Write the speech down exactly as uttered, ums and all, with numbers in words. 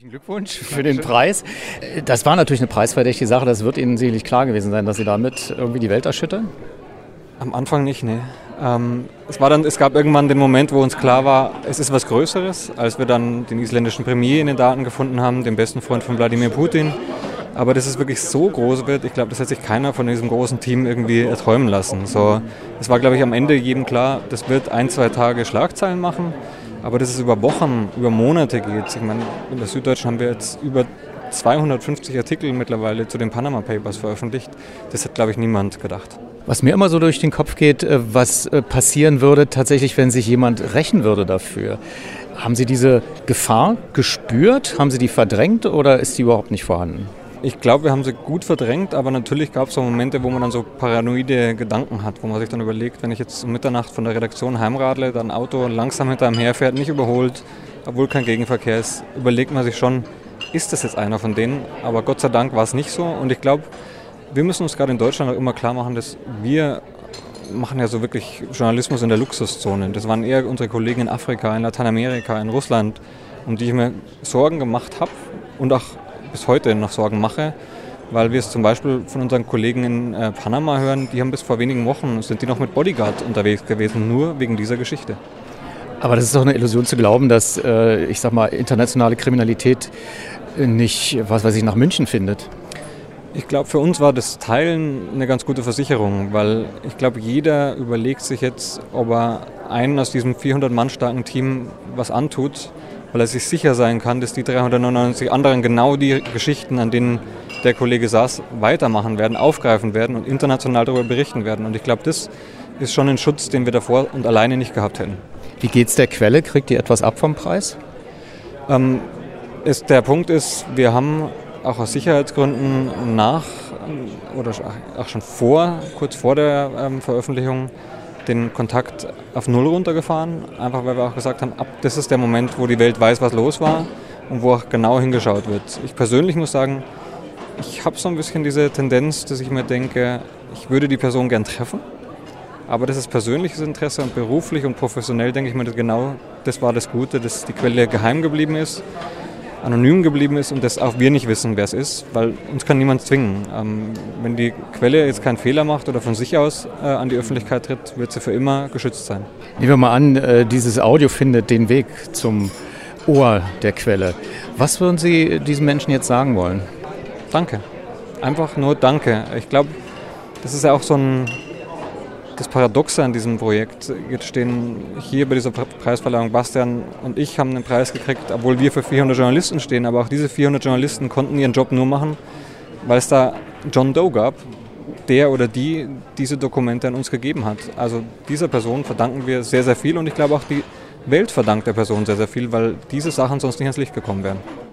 Glückwunsch für den Preis. Das war natürlich eine preisverdächtige Sache. Das wird Ihnen sicherlich klar gewesen sein, dass Sie damit irgendwie die Welt erschüttern. Am Anfang nicht, ne. Ähm, es, war dann, es gab irgendwann den Moment, wo uns klar war, es ist was Größeres, als wir dann den isländischen Premier in den Daten gefunden haben, den besten Freund von Wladimir Putin. Aber dass es wirklich so groß wird, ich glaube, das hat sich keiner von diesem großen Team irgendwie erträumen lassen. So, es war, glaube ich, am Ende jedem klar, das wird ein, zwei Tage Schlagzeilen machen. Aber dass es über Wochen, über Monate geht. Ich meine, in der Süddeutschen haben wir jetzt über zweihundertfünfzig Artikel mittlerweile zu den Panama Papers veröffentlicht. Das hat, glaube ich, niemand gedacht. Was mir immer so durch den Kopf geht, was passieren würde tatsächlich, wenn sich jemand rächen würde dafür. Haben Sie diese Gefahr gespürt? Haben Sie die verdrängt oder ist die überhaupt nicht vorhanden? Ich glaube, wir haben sie gut verdrängt, aber natürlich gab es so Momente, wo man dann so paranoide Gedanken hat, wo man sich dann überlegt, wenn ich jetzt um Mitternacht von der Redaktion heimradle, dann ein Auto langsam hinter einem herfährt, nicht überholt, obwohl kein Gegenverkehr ist, überlegt man sich schon, ist das jetzt einer von denen? Aber Gott sei Dank war es nicht so und ich glaube, wir müssen uns gerade in Deutschland auch immer klar machen, dass wir machen ja so wirklich Journalismus in der Luxuszone. Das waren eher unsere Kollegen in Afrika, in Lateinamerika, in Russland, um die ich mir Sorgen gemacht habe und auch bis heute noch Sorgen mache, weil wir es zum Beispiel von unseren Kollegen in äh, Panama hören, die haben bis vor wenigen Wochen, sind die noch mit Bodyguard unterwegs gewesen, nur wegen dieser Geschichte. Aber das ist doch eine Illusion zu glauben, dass, äh, ich sag mal, internationale Kriminalität nicht, was weiß ich, nach München findet. Ich glaube, für uns war das Teilen eine ganz gute Versicherung, weil ich glaube, jeder überlegt sich jetzt, ob er einen aus diesem vierhundert Mann starken Team was antut, weil er sich sicher sein kann, dass die dreihundertneunundneunzig anderen genau die Geschichten, an denen der Kollege saß, weitermachen werden, aufgreifen werden und international darüber berichten werden. Und ich glaube, das ist schon ein Schutz, den wir davor und alleine nicht gehabt hätten. Wie geht's der Quelle? Kriegt ihr etwas ab vom Preis? Ähm, ist, der Punkt ist, wir haben auch aus Sicherheitsgründen nach oder auch schon vor, kurz vor der ähm, Veröffentlichung, den Kontakt auf Null runtergefahren, einfach weil wir auch gesagt haben, ab das ist der Moment, wo die Welt weiß, was los war und wo auch genau hingeschaut wird. Ich persönlich muss sagen, ich habe so ein bisschen diese Tendenz, dass ich mir denke, ich würde die Person gern treffen, aber das ist persönliches Interesse und beruflich und professionell denke ich mir, dass genau das war das Gute, dass die Quelle geheim geblieben ist, anonym geblieben ist und dass auch wir nicht wissen, wer es ist, weil uns kann niemand zwingen. Ähm, wenn die Quelle jetzt keinen Fehler macht oder von sich aus äh, an die Öffentlichkeit tritt, wird sie für immer geschützt sein. Nehmen wir mal an, äh, dieses Audio findet den Weg zum Ohr der Quelle. Was würden Sie diesen Menschen jetzt sagen wollen? Danke. Einfach nur Danke. Ich glaube, das ist ja auch so ein das Paradoxe an diesem Projekt. Jetzt stehen hier bei dieser Preisverleihung, Bastian und ich haben einen Preis gekriegt, obwohl wir für vierhundert Journalisten stehen. Aber auch diese vierhundert Journalisten konnten ihren Job nur machen, weil es da John Doe gab, der oder die diese Dokumente an uns gegeben hat. Also dieser Person verdanken wir sehr, sehr viel und ich glaube auch die Welt verdankt der Person sehr, sehr viel, weil diese Sachen sonst nicht ans Licht gekommen wären.